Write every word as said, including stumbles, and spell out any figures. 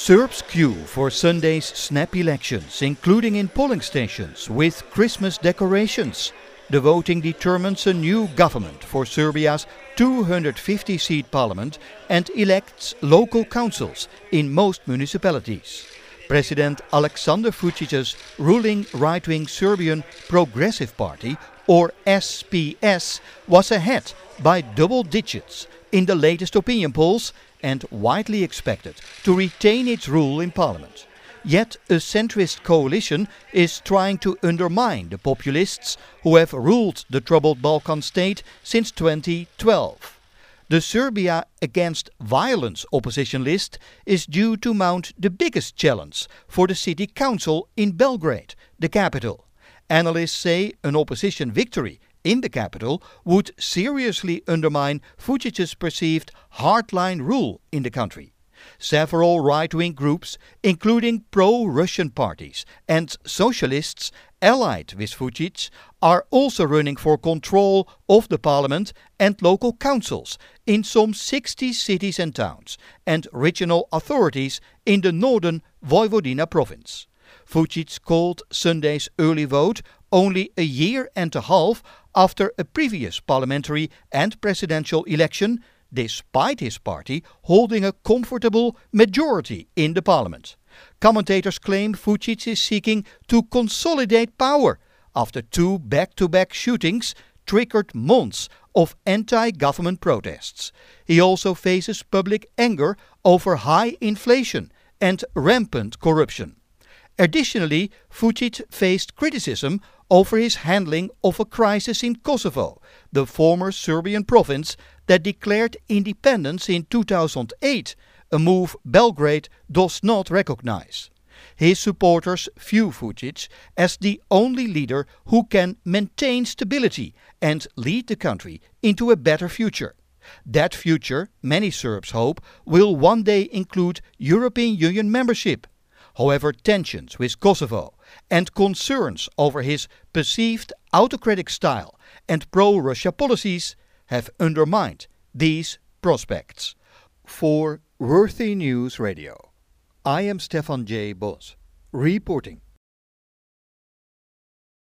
Serbs queue for Sunday's snap elections, including in polling stations with Christmas decorations. The voting determines a new government for Serbia's two hundred fifty seat parliament and elects local councils in most municipalities. President Aleksandar Vučić's ruling right-wing Serbian Progressive Party, or S P S, was ahead by double digits in the latest opinion polls and widely expected to retain its rule in parliament. Yet a centrist coalition is trying to undermine the populists who have ruled the troubled Balkan state since twenty twelve. The Serbia Against Violence opposition list is due to mount the biggest challenge for the city council in Belgrade, the capital. Analysts say an opposition victory in the capital would seriously undermine Vučić's perceived hardline rule in the country. Several right-wing groups, including pro-Russian parties and socialists allied with Vučić, are also running for control of the parliament and local councils in some sixty cities and towns and regional authorities in the northern Vojvodina province. Vučić called Sunday's early vote only a year and a half after a previous parliamentary and presidential election, despite his party holding a comfortable majority in the parliament. Commentators claim Vučić is seeking to consolidate power after two back-to-back shootings triggered months of anti-government protests. He also faces public anger over high inflation and rampant corruption. Additionally, Vučić faced criticism over his handling of a crisis in Kosovo, the former Serbian province that declared independence in two thousand eight, a move Belgrade does not recognize. His supporters view Vučić as the only leader who can maintain stability and lead the country into a better future. That future, many Serbs hope, will one day include European Union membership. However, tensions with Kosovo and concerns over his perceived autocratic style and pro-Russia policies have undermined these prospects. For Worthy News Radio, I am Stefan J. Bos, reporting.